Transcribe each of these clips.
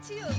Matthias.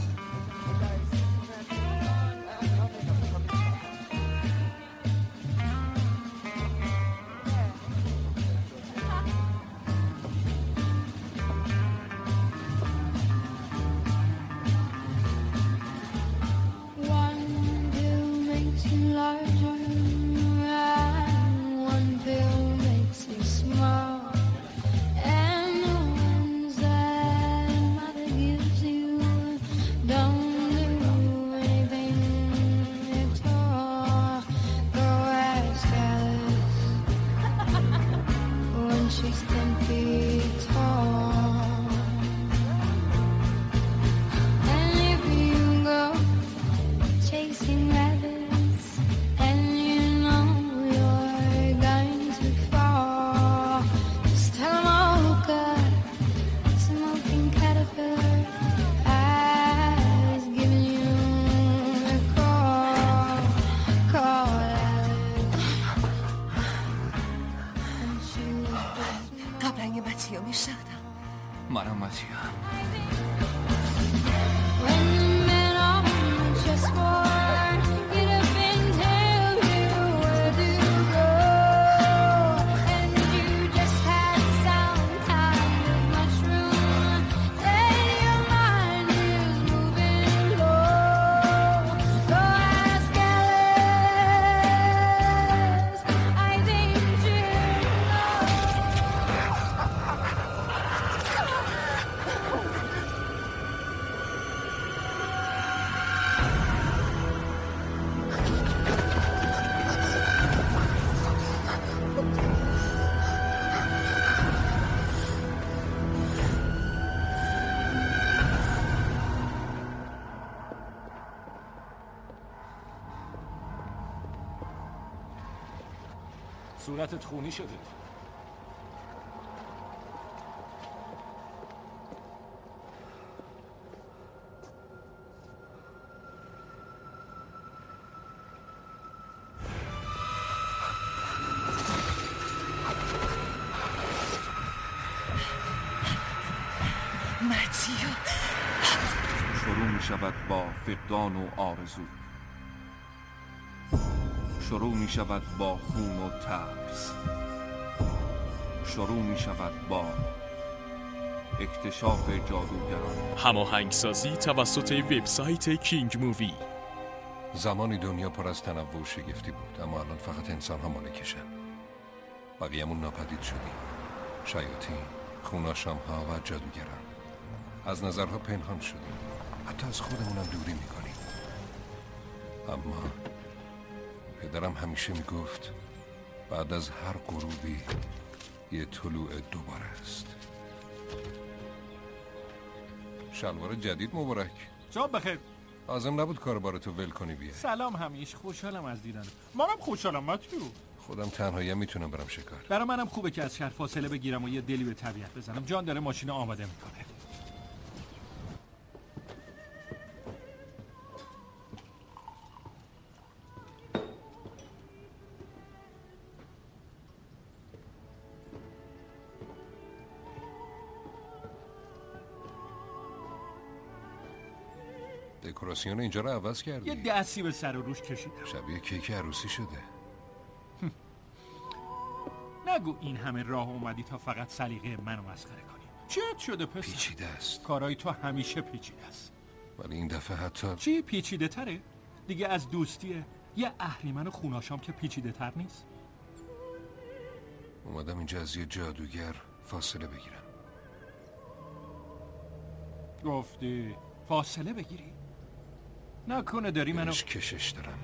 صورتت خونی شده. متیو شروع می شود با فقدان و آرزو، شروع می شود با خون و ترس، شروع می شود با اکتشاف جادوگران. هماهنگسازی توسط وبسایت کینگ مووی. زمانی دنیا پر از تنوع و شگفتی بود، اما الان فقط انسان ها مالکشن. بقیه‌مون ناپدید شدیم. شیاطین، خوناشام ها و جادوگران. از نظرها پنهان شدیم، حتی از خودمونم دوری میکنیم. اما پدرم همیشه میگفت بعد از هر غروبی یه طلوع دوباره است. شلوار جدید مبارک. شب بخیر. لازم نبود کاربارتو ول کنی بیا. سلام همیش، خوشحالم از دیدنت. منم خوشحالم متیو. خودم تنهایی میتونم برم شکار. برای منم خوبه که از شهر فاصله بگیرم و یه دلی به طبیعت بزنم. جان داره ماشین آماده میکنه. دکوراسیون اینجا رو عوض کردی. یه دستی به سر و روش کشیدم. شبیه کیک عروسی شده. نگو این همه راه اومدی تا فقط سلیقه منو مسخره کنی. چیت شده پسر؟ پیچیده است. کارای تو همیشه پیچیده است. ولی این دفعه حتی چی پیچیده تره؟ دیگه از دوستیه یه اهریمن خوناشام که پیچیده تر نیست. اومدم اینجا از یه جادوگر فاصله بگیرم. گفتی فاصله بگیری؟ نکنه داری منو کشش دارم.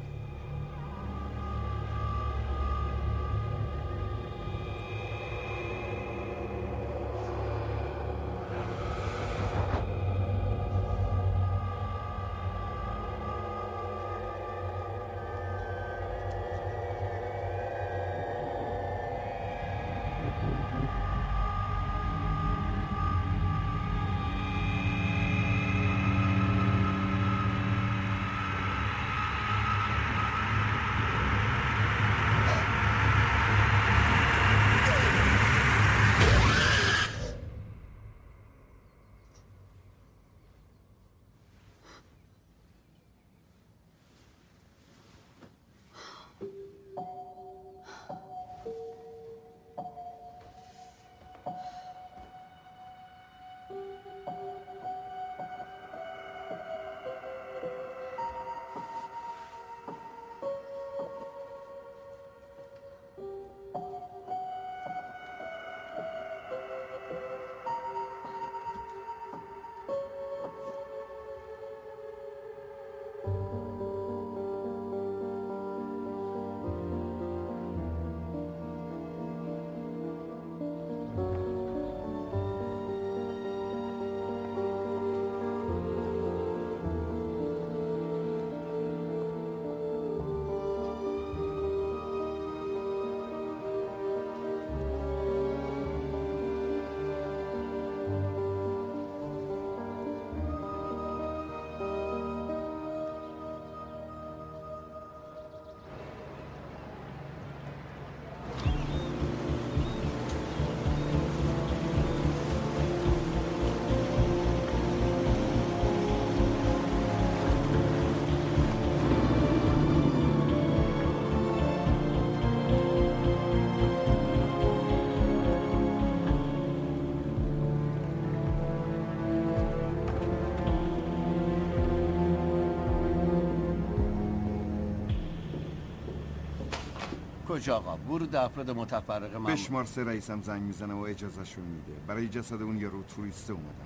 کجا آقا؟ ورود افراد متفرقه ممنوع. بشمار 3 رئیسم زنگ میزنه و اجازهشون میده. برای جسد اون یارو توریسته اومدن.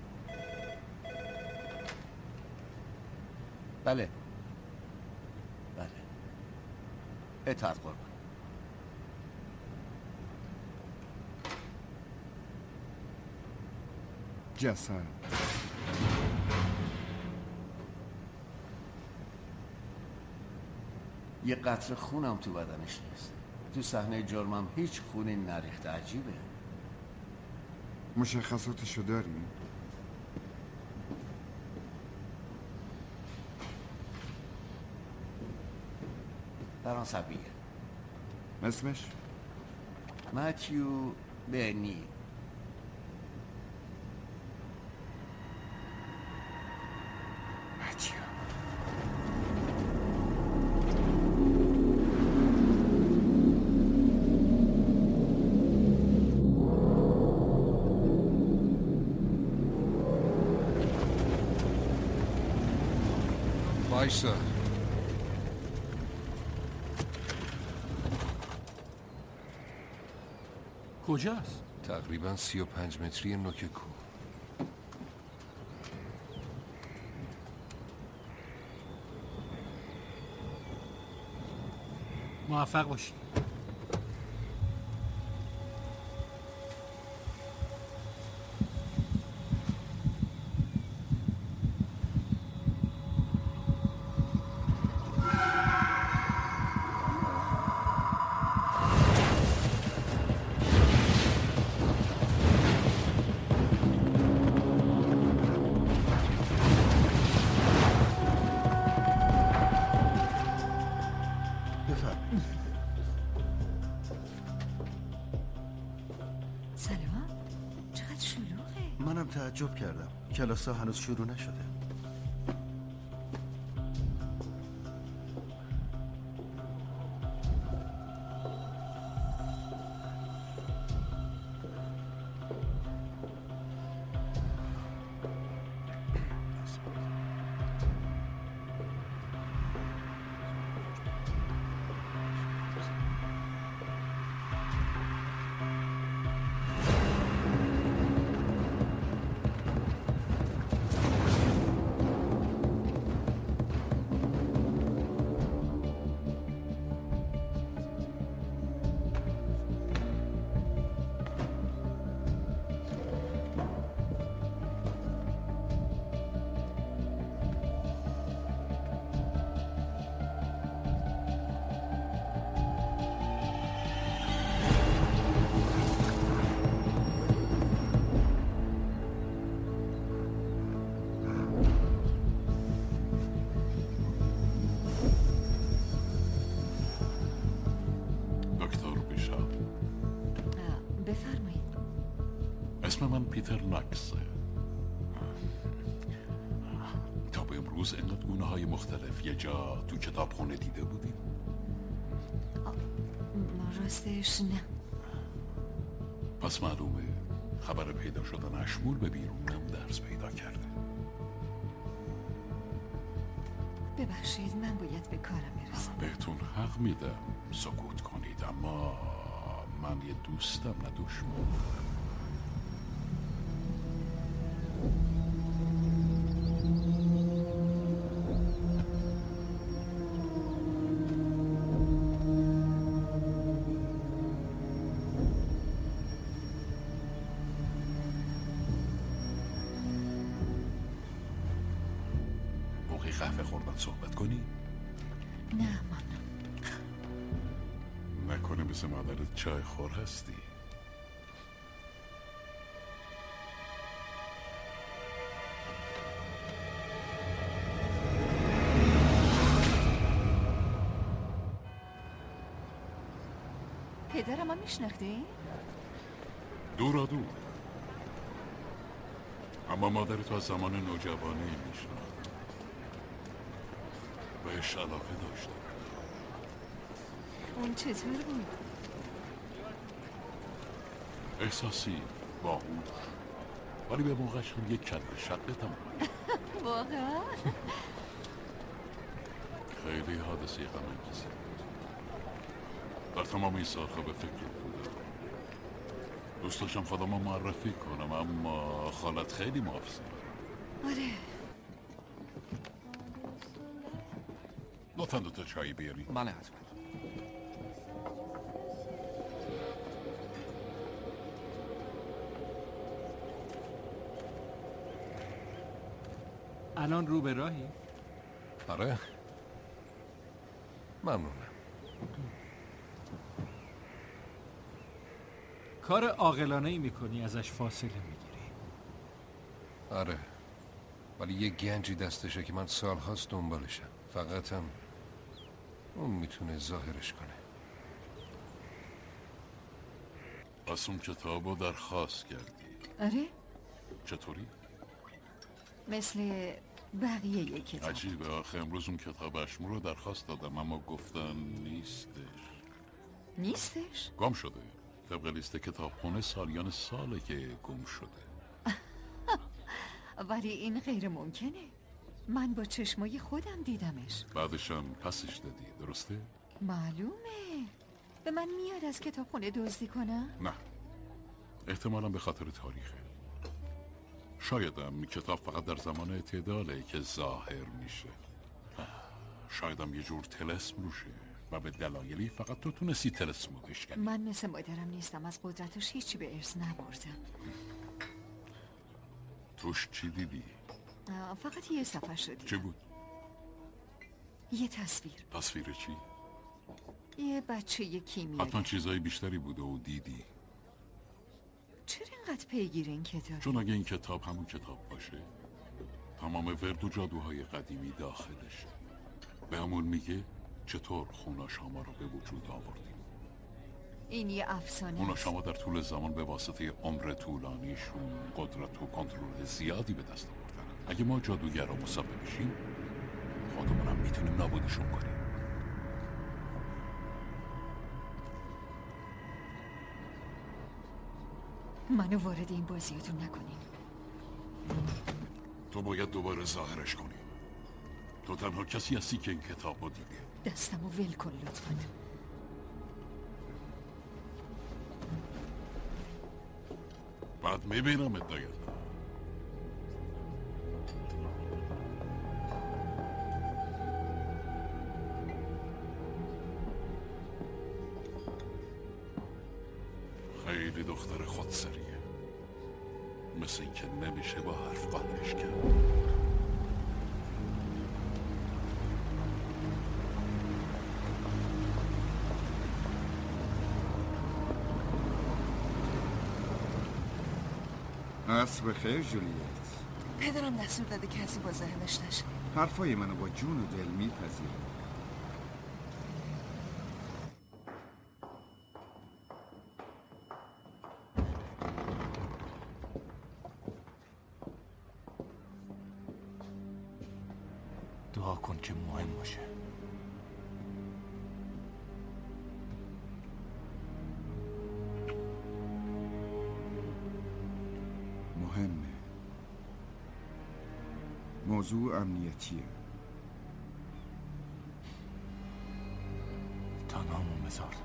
بله اطاعت قربان. جسد یه قطره خونم تو بدنش نیست. تو صحنه جرمم هیچ خونی نریخته. عجیبه. مشخصاتشو داری؟ فرانسویه. اسمش؟ ماتیو برنی. ماتیو. وایسا. کجاست؟ تقریبا 35 متری نوک کوه. موفق باشی. سلام. چقدر شلوغه. منم تعجب کردم. کلاسا هنوز شروع نشده. بفرمایید. اسم من پیتر ناکسه. تا به امروز اینقدر گونه های مختلف یه جا تو کتابخونه دیده بودیم؟ راستش نه. پس معلومه خبر پیدا شدن اشمول به بیرونم درس پیدا کرده. ببخشید من باید به کارم برسم. بهتون حق میدم سکوت کنید، اما من یه دوستم نه دشمن. موقع قهوه خوردن صحبت کنی؟ نه مامان. نکنه مثل مادرت چای خور هستی؟ پدرم هم میشناختی؟ دورا دور، اما مادر تو از زمان نوجوانی میشناخت. بهش علاقه داشتم. اون چطور بود؟ احساسی، باهوش، ولی به موقعش هم یک کله شقه تمام. واقعا؟ خیلی حادثه غم انگیزی بود. در تمام این سالها به فکر بودم. دوست داشتم خودم رو معرفی کنم، اما خالت خیلی محافظه. آره. لطفاً 2 چایی بیاری. بله حتما. الان رو به راهی؟ آره. ممنونم. کار عاقلانه‌ای میکنی، ازش فاصله میگیری. آره، ولی یه گنجی دستشه که من سالهاست دنبالشم. فقط هم اون میتونه ظاهرش کنه. پس اون کتاب رو درخواست کردی؟ آره، چطوری؟ مثل بقیه یه کتاب. عجیبه، آخه امروز اون کتاب اشمور رو درخواست دادم اما گفتن نیستش؟ گم شده. طبق لیست کتابخونه سالیان ساله که گم شده. ولی این غیر ممکنه. من با چشمای خودم دیدمش. بعدشم پسش دادی، درسته؟ معلومه. به من میاد از کتابخونه دزدی کنم؟ نه، احتمالا به خاطر تاریخه. شایدم کتاب فقط در زمان اعتداله که ظاهر میشه. شایدم یه جور طلسم روشه و به دلایلی فقط تو تونستی طلسم رو بشکنی. من مثل مادرم نیستم، از قدرتش هیچی به ارث نبردم. توش چی دیدی؟ فقط یه صفحه شدی. چی بود؟ یه تصویر. تصویر چی؟ یه بچه کیمیایی. حتما چیزای بیشتری بوده و دیدی. چرا اینقدر پیگیر این کتاب؟ چون اگه این کتاب همون کتاب باشه، تمام ورد و جادوهای قدیمی داخلشه. به همون میگه چطور خوناشاما رو به وجود آوردیم. این یه افسانه. خوناشاما در طول زمان به واسطه عمر طولانیشون قدرت و کنترل زیادی به دست آوردن. اگه ما جادوگر رو مسبب بشیم، خودمونم میتونیم نابودشون کنیم. منو وارد این بازیاتون نکنین. تو باید دوباره ظاهرش کنی. تو تنها کسی هستی که این کتاب رو دیده. دستمو ول کن لطفاً. بعد میبینم ادایت. خیلی دختر خودسریه، مثل این که نمیشه با حرف قانعش کرد. عصر بخیر جولیت. پدرم دستور داده کسی با ذهنش نشه. حرفای منو با جون و دل میپذیرم. دعا کن که مهم باشه. مهمه. موضوع امنیتیه. تا نامون بذار.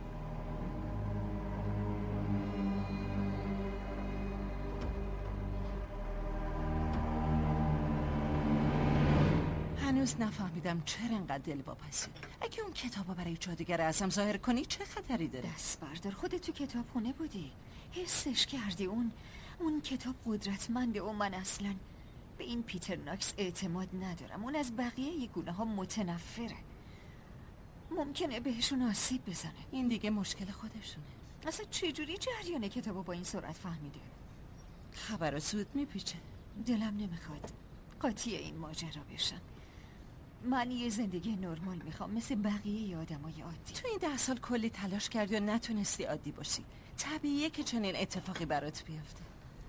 هنوز نفهمیدم چرا انقدر دلواپسی. اگه اون کتابو برای جادوگر اعظم ظاهر کنی چه خطری داره؟ دست بردار، خودت تو کتابخونه بودی، حسش کردی. اون کتاب قدرتمنده و من اصلا به این پیتر ناکس اعتماد ندارم. اون از بقیه یه گونه ها متنفره. ممکنه بهشون آسیب بزنه. این دیگه مشکل خودشونه. اصلا چجوری جریان کتابو با این سرعت فهمیده؟ خبر زود میپیچه. دلم نمیخواد قاطی این ماجرا بشم. من یه زندگی نرمال میخوام، مثل بقیه آدمای عادی. تو این 10 سال کلی تلاش کردی و نتونستی عادی باشی. طبیعیه که چنین اتفاقی برات بیفته.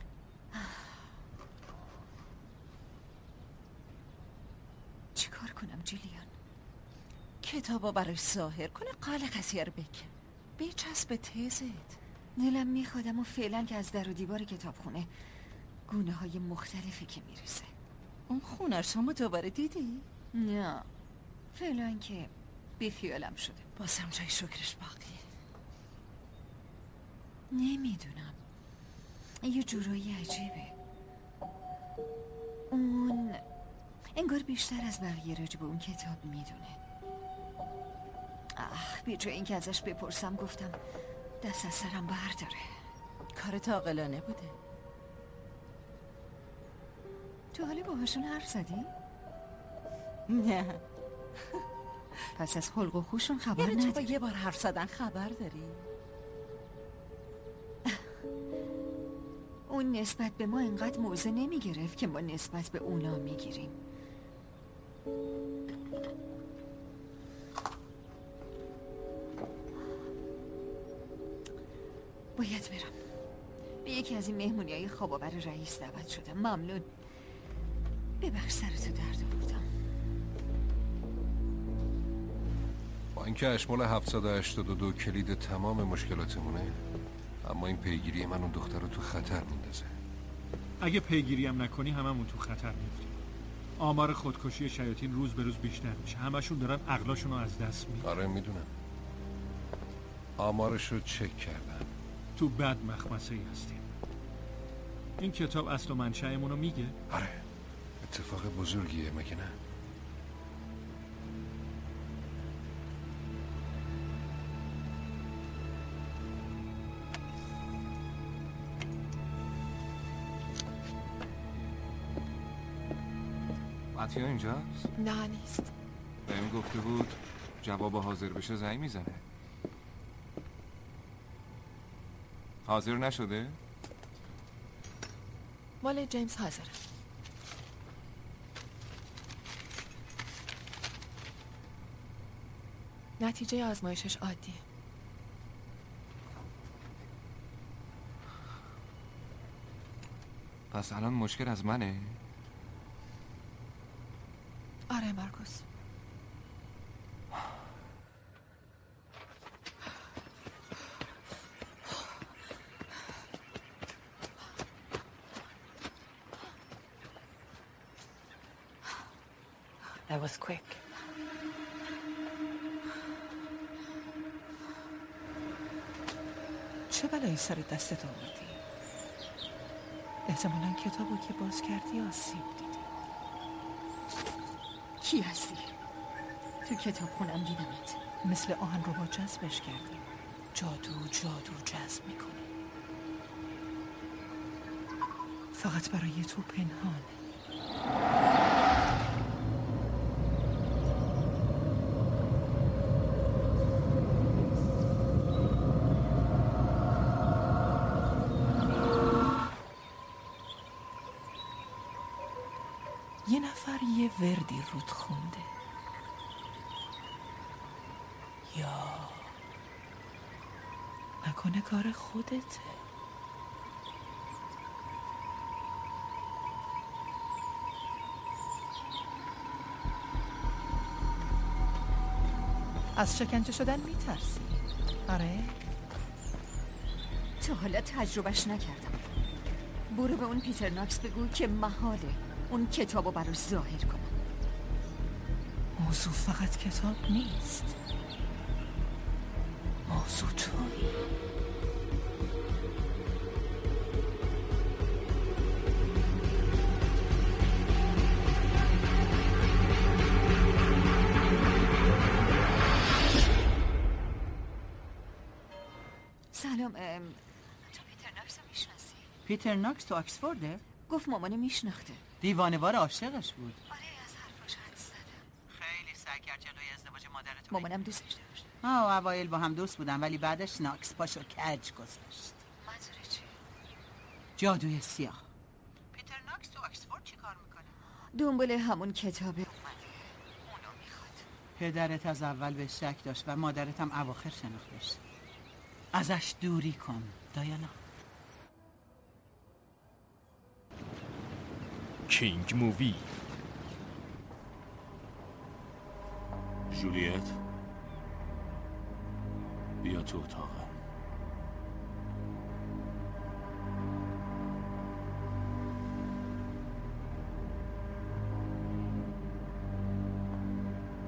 چیکار کنم جولیان؟ کتابا براش ظاهر کنه، قال قضیه رو بکن. بچسب تزت. دلم میخواد، اما فعلا که از در و دیوار کتابخونه گونه های مختلفی که میریزه. اون خونه‌شامو دوباره دیدی؟ نه، فعلا که بیخیالم شده. بازم جای شکرش باقیه. نمیدونم، یه جورایی عجیبه. اون انگار بیشتر از بقیه راجع به اون کتاب میدونه. به جای اینکه ازش بپرسم گفتم دست از سرم برداره. کارت عاقلانه بوده. تو حالا باهاشون حرف زدی؟ نه. پس از خلق و خوشون خبر یعنی نداری؟ تو با یه بار حرف زدن خبر داری؟ اون نسبت به ما انقدر موضع نمی گرفت که ما نسبت به اونا می گیریم. باید برم. به یکی از این مهمونی های خواب آور رئیس دعوت شدم. ممنون. ببخش سرتو درد آوردم. با اینکه اشمال 782 کلید تمام مشکلاتمونه، اما این پیگیری من اون دختر رو تو خطر میندازه. اگه پیگیری هم نکنی هممون تو خطر میفتیم. آمار خودکشی شیاطین روز به روز بیشتر میشه. همشون دارن عقلاشون رو از دست میدن. آره میدونم. آمارش رو چک کردم. تو بد مخمسه ای هستیم. این کتاب اصل و منشأمون رو میگه؟ آره. اتفاق بزرگیه مگه نه؟ عطیه اینجاست؟ نه نیست. بهم گفته بود جواب حاضر بشه زنگ میزنه. حاضر نشده؟ مال جیمز حاضره. نتیجه آزمایشش عادیه. پس الان مشکل از منه؟ آره مارکوس. That was quick. چه بلایی سر دستت آوردی؟ احتمالاً کتابو که باز کردی آسیب دیدی. کی هستی؟ تو کتاب خونم دیدمت. مثل آهن رو با جذبش کردی. جادو جذب میکنه. فقط برای تو پنهانه. یه نفر یه وردی رود خونده، یا نکنه کار خودته. از شکنجه شدن میترسی؟ آره؟ تا حالا تجربهش نکردم. برو به اون پیتر ناکس بگو که محاله اون کتابو براش ظاهر کنم. موضوع فقط کتاب نیست، موضوع تویی. سلام، تو پیتر ناکس رو میشناسی؟ پیتر ناکس تو آکسفورده؟ گفت مامانه میشناخته. دیوانه‌وار عاشقش بود. آره، از حرفاش حدس زدم. خیلی سعی کرد جلوی ازدواج مادرت. مامانم دوستش داشت. اوایل با هم دوست بودن ولی بعدش ناکس پاشو کج گذاشت. منظوره چی؟ جادوی سیاه. پیتر ناکس تو آکسفورد چی کار میکنه؟ دنبال همون کتابه اومده. اونو میخواد. پدرت از اول به شک داشت و مادرت هم اواخر شناختش. ازش دوری کن دایانا. کینگ مووی. جولیت بیا تو اتاقم.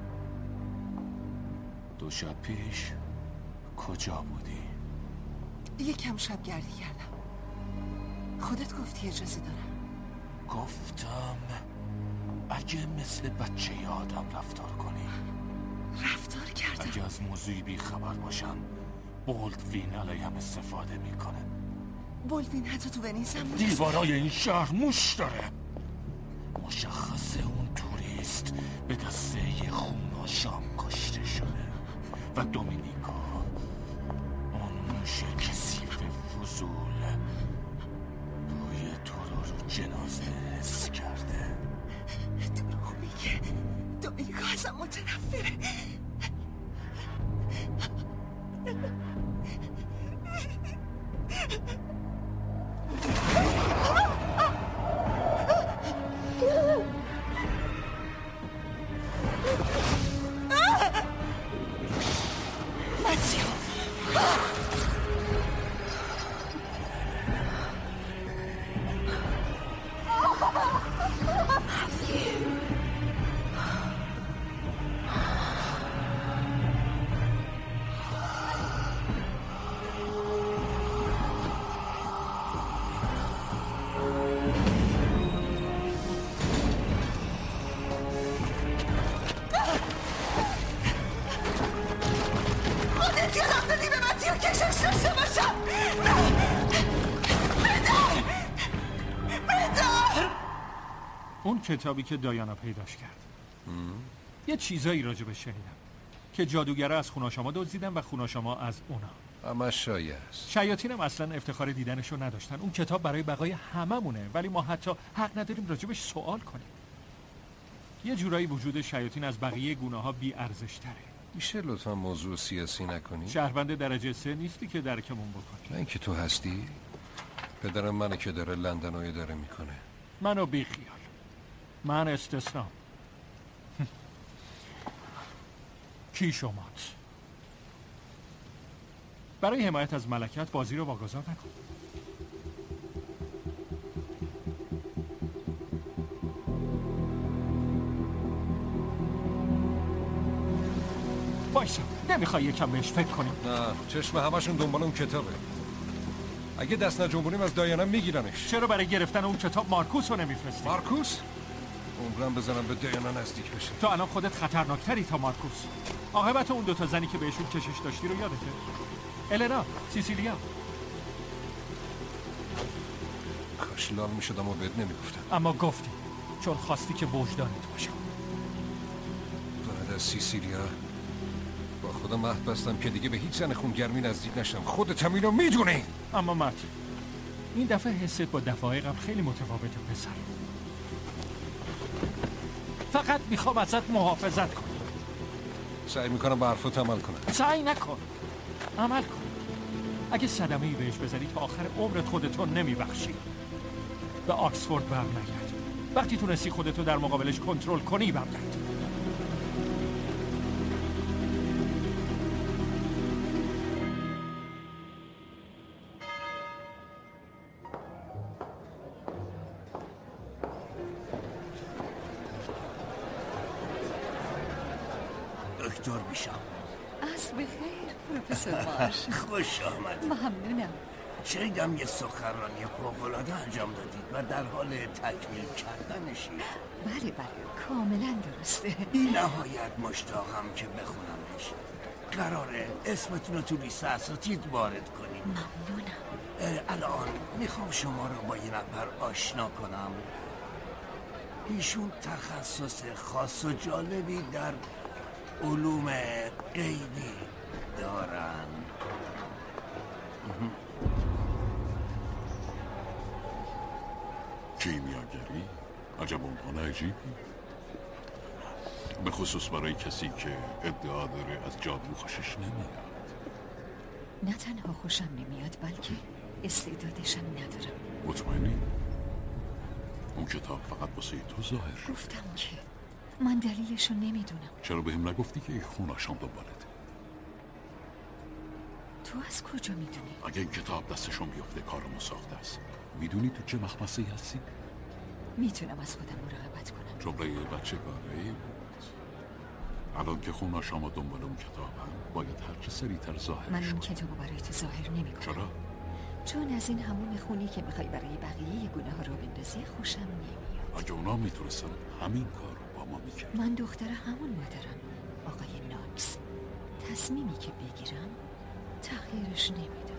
دو شب پیش کجا بودی؟ یکم شبگردی کردم. خودت گفتی اجازه دارم. گفتم اگه مثل بچه آدم رفتار کنی. رفتار کردم. اگه از موضوعی بی خبر باشن بولدوین علیهم استفاده میکنه. بولدوین حتی تو ونیز هم دیوارای این شهر موش داره. مشخصه اون توریست به دسته خوناشام کشته شده و دومینیکا اون موش کثیف فضول بوی تو رو جنازه حس کرده. دروغ میگه. دومینیکا ازم متنفره. اون کتابی که دایانا پیداش کرد یه چیزایی راجبش شنیدم که جادوگرا از خوناشاما دزدیدن و خوناشاما از اونا. اما شایع است. شیاطین هم اصلا افتخار دیدنشو نداشتن. اون کتاب برای بقای هممونه ولی ما حتی حق نداریم راجبش سوال کنیم. یه جورایی وجود شیاطین از بقیه گونه‌ها بی ارزش تره. میشه لطفا موضوع سیاسی نکنی؟ شهروند درجه 3 نیستی که درکمون بکنی. من که تو هستی؟ پدرم منو که داره لندن داره میکنه. منو بی خیال. من استثناء. کی شمات؟ برای حمایت از ملکت بازی رو واگذار نکن. وایسا، نمیخوای یکم بهش فکر کنیم؟ نه، چشم همشون دنبال اون کتابه. اگه دست نجنبونیم از دایانا میگیرنش. چرا برای گرفتن اون کتاب مارکوس رو نمیفرستی؟ مارکوس؟ عمرم بزنم به دایانا نزدیک بشه. تو الان خودت خطرناکتری تا مارکوس. عاقبت اون دوتا زنی که بهشون کشش داشتی رو یادته؟ النا، سیسیلیا. کاش لال میشدم و بهت نمیگفتم. اما گفتی، چون خواستی که وجدانت باشه. بعد از سیسیلیا با خودم عهد بستم که دیگه به هیچ زن خونگرمی نزدیک نشم. خودت هم اینو میدونی. اما مت، این دفعه حست با دفعه قبل خیلی متفاوته پسر. فقط میخوام ازت محافظت کنم. سعی میکنم به حرفت عمل کنم. سعی نکن، عمل کن. اگه صدمه‌ای بهش بزنی تا آخر عمرت خودتو نمیبخشی. به آکسفورد برنگرد. وقتی تونستی خودتو در مقابلش کنترل کنی برگرد. دکتر میشم. عصر بخیر پروفسور مارش. خوش آمد. ممنونم. شنیدم یه سخنرانی فوق‌العاده انجام دادید و در حال تکمیل کردنشید. بله کاملا درسته. بی نهایت مشتاقم که بخونمش. قراره اسمتون رو تو لیست اساتید وارد کنیم. ممنونم. الان میخوام شما رو با یه نفر آشنا کنم. ایشون تخصص خاص و جالبی در علوم غیبی دارن. کیمیاگری؟ عجب عنوان عجیبی، به خصوص برای کسی که ادعا داره از جادو خوشش نمیاد. نه تنها خوشم نمیاد بلکه استعدادشم ندارم. مطمئنی؟ اون کتاب فقط واسه تو ظاهر. گفتم که من دلیلشو نمیدونم. چرا بهم نگفتی که خونه‌شان دنبالته؟ تو از کجا میدونی؟ اگه این کتاب دستشون بیفته کارمون ساخته است. میدونی تو چه مخمصه‌ای هستی؟ میتونم از خودم مراقبت کنم. جمله بچه گاره‌ای بود. الان که خونه‌شان دنبال اون کتاب هم باید هر چه سریعتر ظاهرش من این کتابو برای تو ظاهر نمی‌کنم. چرا؟ چون از این همون خونی که میخوای برای بقیه گونه ها رو بندازی خوشم نمیاد. اگه اونا میتونستن همین کار رو با ما میکرد. من دختر همون مادرم، آقای ناکس. تصمیمی که بگیرم تغییرش نمیدم.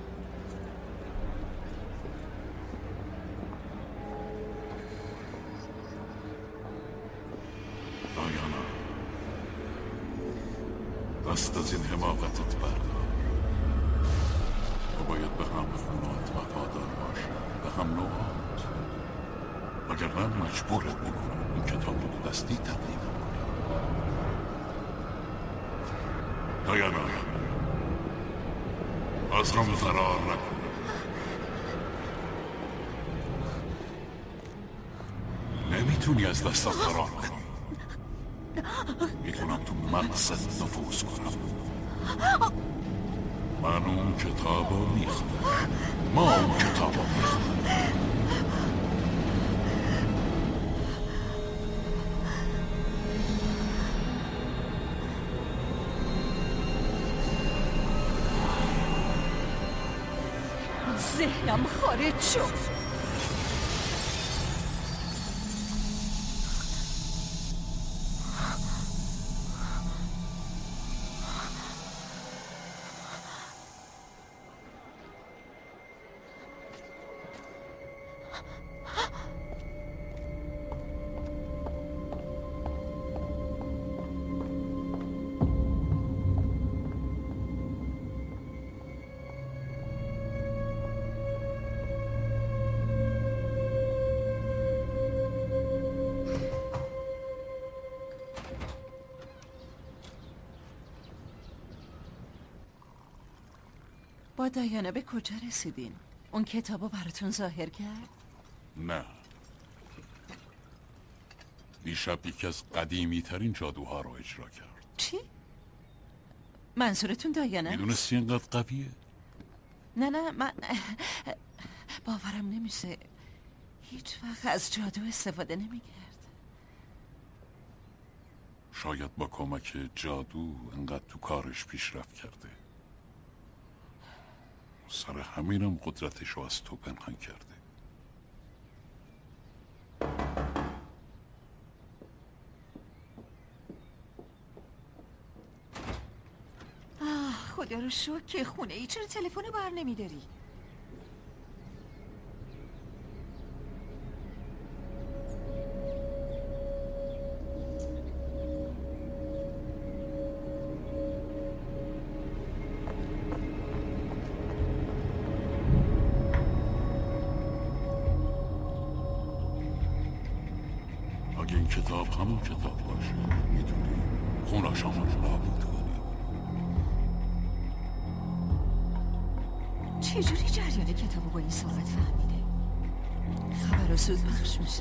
دایانا، دست از این حماقتت بردار. تو باید به هم خونات وفادار باشی، به هم نوعات. وگرنه مجبورت میکنم این کتاب رو تو دستی تقدیم کنی. دایانا، از هم فرار نکن. نمیتونی از دستت فرار کنی. میتونم تو مغزت نفوذ کنم. من اون کتابو میخونم. ما اون کتابو میخونم. ذهنم خارج شد. با دایانا به کجا رسیدین؟ اون کتابو براتون ظاهر کرد؟ نه. دیشب یکی از قدیمی ترین جادوها رو اجرا کرد. چی؟ منظورتون دایانا؟ میدونستی اینقدر قویه؟ نه من باورم نمیشه. هیچ وقت از جادو استفاده نمیکرد. شاید با کمک جادو انقدر تو کارش پیشرفت کرده. سر همینم قدرتش رو از تو پنهان کرده. خدا رو شکر که خونه ای. چرا تلفن بر نمیداری؟ اگه این کتاب همون کتاب باشه میتونی خوناشامو رو نابود کنی. چجوری جریان کتابو با این سرعت فهمیده؟ خبر رو زود پخش میشه.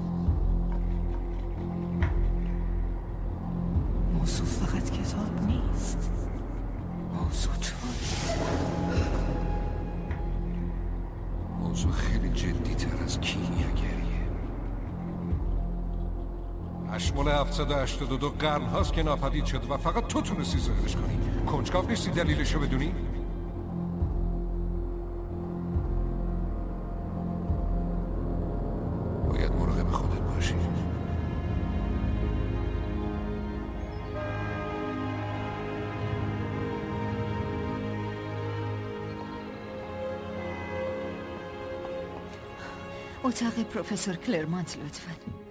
موضوع فقط کتاب نیست، موضوع تو. موضوع خیلی جدی تر از کیمیاگریه. اشمال 782 قرن هاست که ناپدید شده و فقط تو تونستی ظاهرش کنی. کنجکاو نیستی دلیلشو بدونی؟ باید مراقب خودت باشی. اتاق پروفسور کلرمانت لطفاً.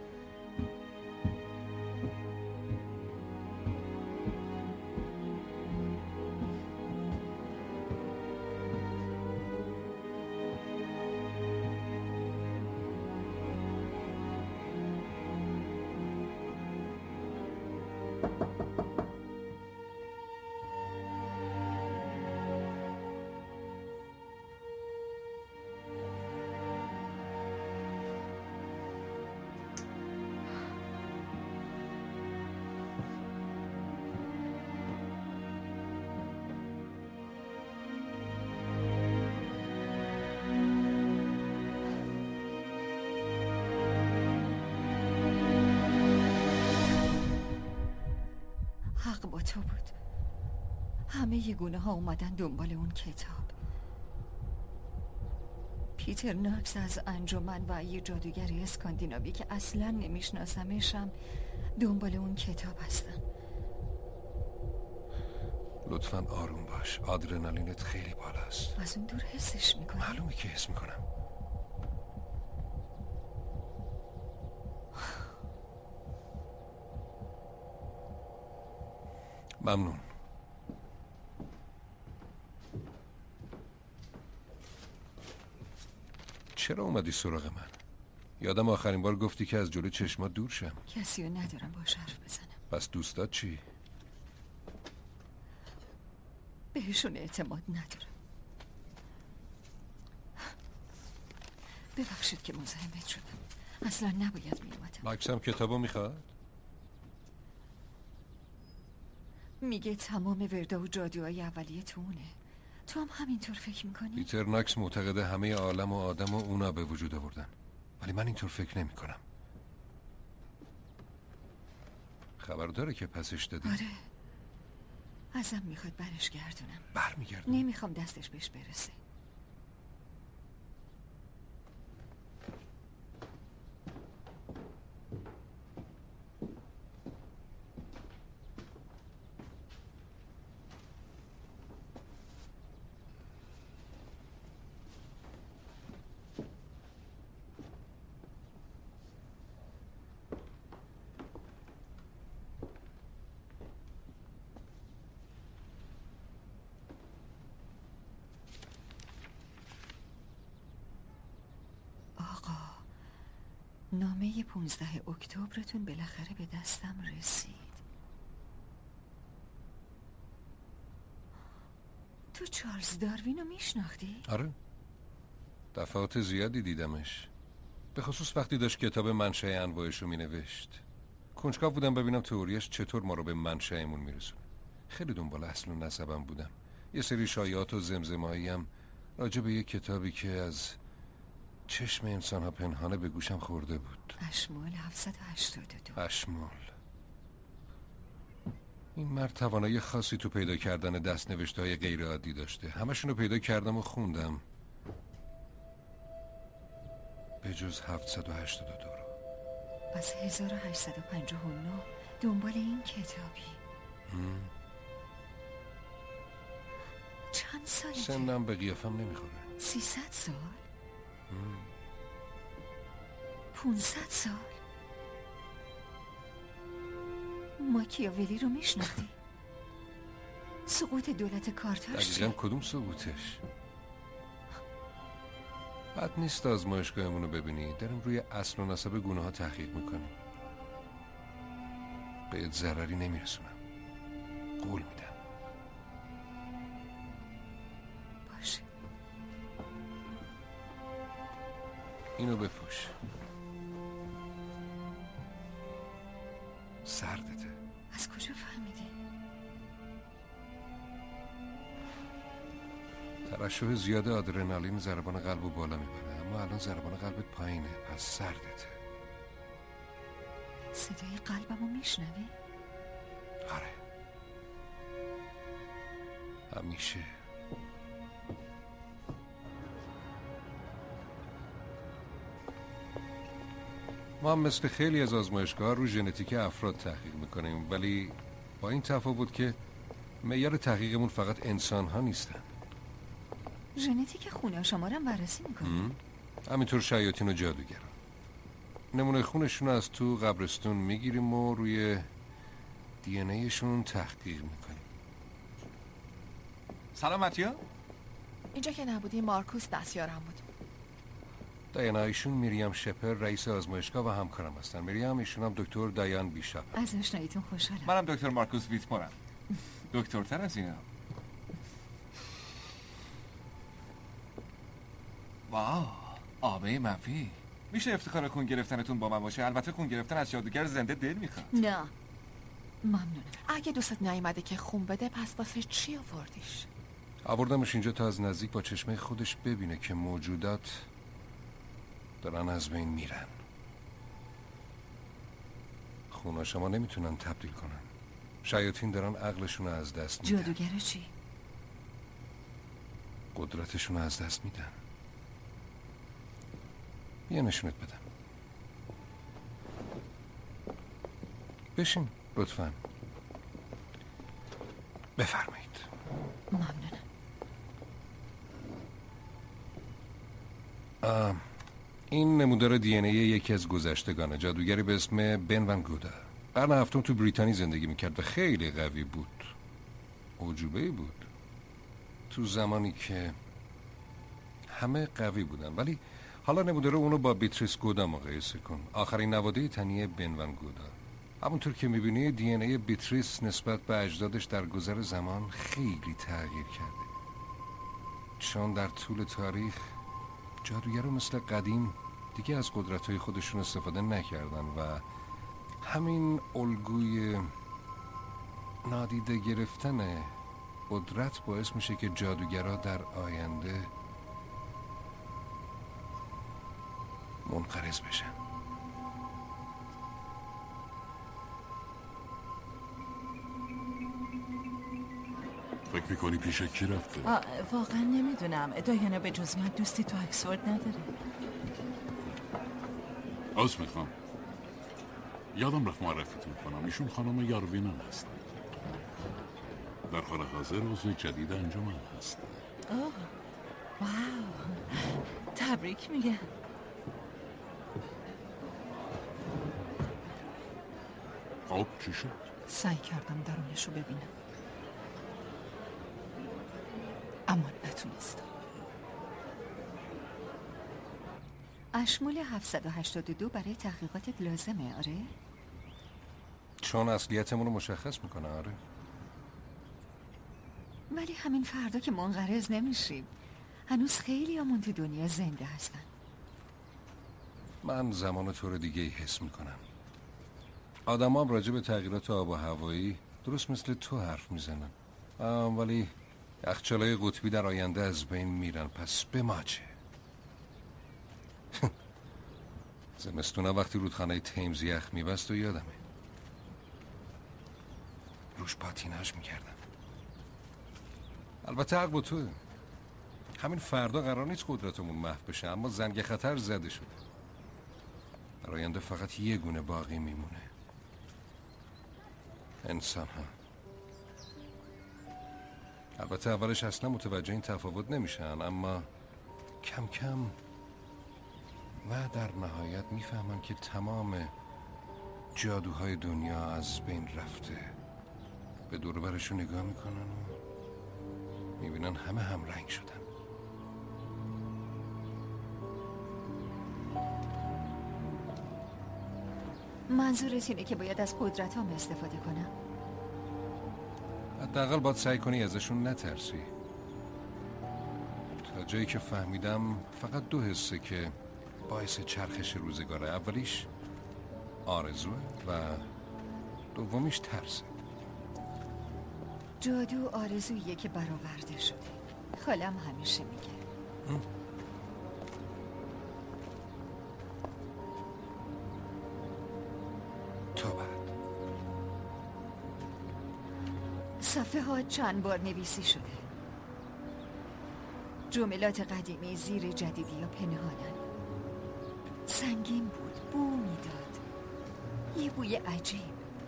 حق با تو بود. همه ی گونه ها اومدن دنبال اون کتاب. پیتر ناکس از انجمن و یه جادوگر اسکاندیناوی که اصلا نمیشناسمشم دنبال اون کتاب هستم. لطفاً آروم باش. آدرنالینت خیلی بالاست. از اون دور حسش میکنی؟ معلومه که حس میکنم. ممنون. چرا اومدی سراغ من؟ یادم آخرین بار گفتی که از جلو چشمات دور شم. کسی رو ندارم باش حرف بزنم. پس دوستات چی؟ بهشون اعتماد ندارم. ببخشید که مزاحمت شدم. اصلا نباید میومدم. ماکس هم کتابو میخواد؟ میگه تمام وردا و جادوهای اولیه تو اونه. تو هم همینطور فکر میکنی؟ پیتر ناکس معتقده همه عالم و آدم و اونا به وجود آوردن، ولی من اینطور فکر نمی کنم. خبر داره که پسش دادی؟ آره، ازم میخواد برش گردونم. برمیگردم؟ نمیخوام دستش بهش برسه. نامه 15 اکتبرتون بالاخره به دستم رسید. تو چارلز داروین رو میشناختی؟ آره، دفعات زیادی دیدمش، به خصوص وقتی داشت کتاب منشأ انواعش رو مینوشت. کنجکاو بودم ببینم تئوریش چطور ما رو به منشأمون میرسونه. خیلی دنبال اصل و نسبم بودم. یه سری شایعات و زمزمه‌ای هم راجع به یه کتابی که از چشم انسان ها پنهانه به گوشم خورده بود. اشمول 782. اشمول. این مرد توانایی خاصی تو پیدا کردن دست‌نوشته های غیر عادی داشته. همشون رو پیدا کردم و خوندم به جز 782 رو. از 1859 دنبال این کتابی. چند سالی؟ سنم به قیافم نمیخوره. 300 سال؟ 500 سال؟ ماکیاولی رو میشناختی؟ سقوط دولت کارتاژ؟ دقیقاً کدوم سقوطش؟ بد نیست آزمایشگاهمون رو ببینی. داریم روی اصل و نسب گونه ها تحقیق میکنیم. بهت ضرری نمیرسونم، قول میدم. باشه. اینو بپوش. سردته. از کجا فهمیدی؟ ترشح زیاد آدرنالین ضربان قلب رو بالا میبره، اما الان ضربان قلبت پایینه، پس سردته. صدای قلبمو میشنوی؟ آره، همیشه. ما هم مثل خیلی از آزمایشگاه رو ژنتیک افراد تحقیق میکنیم، ولی با این تفاوت که معیار تحقیقمون فقط انسان ها نیستن. ژنتیک خونه شما رو هم بررسی میکنیم؟ همینطور شیاطین و جادوگران. نمونه خونشون از تو قبرستون میگیریم و روی دی ان ای شون تحقیق میکنیم. سلام متیا. اینجا که نبودی مارکوس دستیارم بود. دایانا، ایشون میریم شپر رئیس آزمایشگاه و همکارم هستن. میریم ایشون هم دکتر دایان بیشاپ. از آشناییتون خوشحالم. منم دکتر مارکوس ویتمورم. دکترتر از اینا. واو، آبه منفی. میشه افتخار خون گرفتنتون با من باشه؟ البته خون گرفتن از جادوگر زنده دل میخواد. نه ممنونم. اگه دوستت نیومده که خون بده پس واسه چی آوردیش؟ آوردمش اینجا تا از نزدیک با چشمه خودش ببینه که موجودات دارن از بین میرن. خونا شما نمیتونن تبدیل کنن. شیاطین دارن عقلشون از دست میدن. جادوگر چی؟ قدرتشون از دست میدن. بیا نشونت بدم. بشین لطفاً. بفرمایید. ممنونم. این نمودار دی ان ای یکی از گذشتگانه، جادوگری به اسم بن ون گودا. قرن هفتم تو بریتانی زندگی میکرد و خیلی قوی بود. عجوبه‌ای بود. تو زمانی که همه قوی بودن. ولی حالا نمودار اونو با بیتریس گودا مقایسه کن. آخرین نواده تنی بن ون گودا. همونطور که میبینی دی ان ای بیتریس نسبت به اجدادش در گذر زمان خیلی تغییر کرده، چون در طول تاریخ جادوگرا مثل قدیم دیگه از قدرت‌های خودشون استفاده نکردن و همین الگوی نادیده گرفتن قدرت باعث میشه که جادوگرا در آینده منقرض بشن. فکر میکنی پیش کی رفته؟ واقعا نمیدونم. دایانا به جز من دوستی تو اکسفورد نداره. عذر میخوام، یادم رفت معرفیتون کنم. ایشون خانم یاروینن هستن، در حال حاضر عضو جدید انجمن هست. واو، تبریک میگم. خب چی شد؟ سعی کردم درونشو ببینم اما نتونستم. اشمول 782 برای تحقیقاتت لازمه؟ آره؟ چون اصلیتمون رو مشخص میکنه. آره، ولی همین فردا که منقرض نمیشیم. هنوز خیلی همون تو دنیا زنده هستن. من زمان طور دیگه ای حس میکنم. آدم هم راجع به تغییرات آب و هوایی درست مثل تو حرف میزنن، ولی یخچالای قطبی در آینده از بین میرن. پس به ما چه؟ زمستونا وقتی رودخانه تیمز یخ میبست و یادمه روش پاتیناژ میکردم. البته حق با توه. همین فردا قرار نیست قدرتمون محو بشه، اما زنگ خطر زده شده. در آینده فقط یه گونه باقی میمونه، انسان ها. البته اولش اصلا متوجه این تفاوت نمیشن، اما کم کم و در نهایت میفهمن که تمام جادوهای دنیا از بین رفته. به دور برشون نگاه میکنن و میبینن همه هم رنگ شدن. منظورت اینه که باید از قدرت هم استفاده کنم؟ حداقل باید سعی کنی ازشون نترسی. تا جایی که فهمیدم فقط 2 حسه که باعث چرخش روزگاره. اولیش آرزوه و دومیش ترسه. جادو آرزوییه که برآورده شده. خالم همیشه میگه. تو بعد صفحه ها چند بار نویسی شده. جملات قدیمی زیر جدیدی ها پنهانن. سنگین بود، بو میداد، یه بوی عجیب.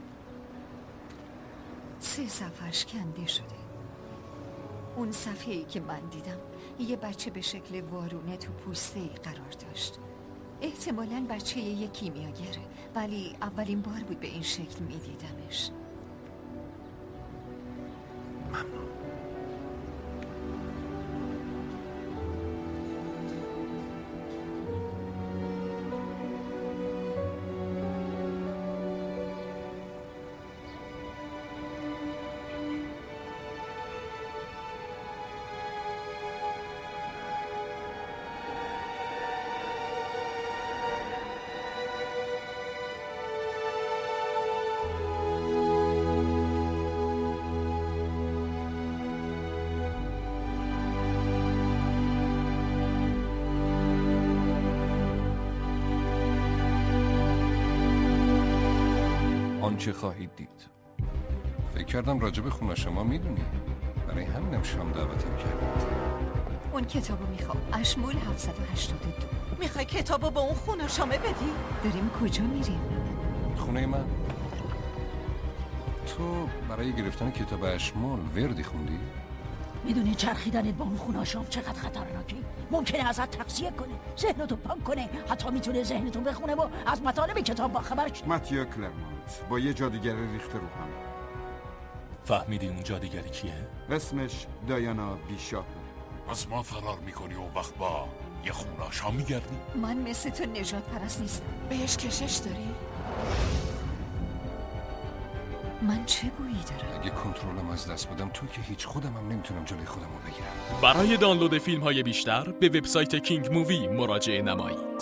3 صفحه‌اش کنده شده. اون صفحه‌ای که من دیدم یه بچه به شکل وارونه تو پوسته‌ای قرار داشت. احتمالاً بچه یه کیمیاگره، ولی اولین بار بود به این شکل میدیدمش. ممنون. آنچه خواهید دید. فکر کردم راجب خونه شما میدونی، برای همینم شام دعوتم کردم. اون کتابو میخوام. اشمول 782. میخوای کتابو به اون خونه شامه بدی؟ داریم کجا میریم؟ خونه من. تو برای گرفتن کتاب اشمول وردی خوندی؟ میدونی چرخیدنت با اون خونه شام چقدر خطرناکه؟ ممکنه ازت تغذیه کنه، ذهنتو پاک کنه، حتی میتونه ذهنتو بخونه و از مطالب کتاب با خبر شه. ماتیو کلرمونت با یه جادوگری ریخته رو هم. فهمیدی اون جادوگری کیه؟ اسمش دایانا بیشاپ. از ما فرار میکنی و وقت با یه خونه شام میگردی؟ من مثل تو نجات پرست نیستم. بهش کشش داری؟ من چه بویی دارم؟ اگه کنترلم از دست بدم تو که هیچ، خودم هم نمیتونم جلوی خودم رو بگیرم. برای دانلود فیلم های بیشتر به وبسایت کینگ مووی مراجعه نمایید.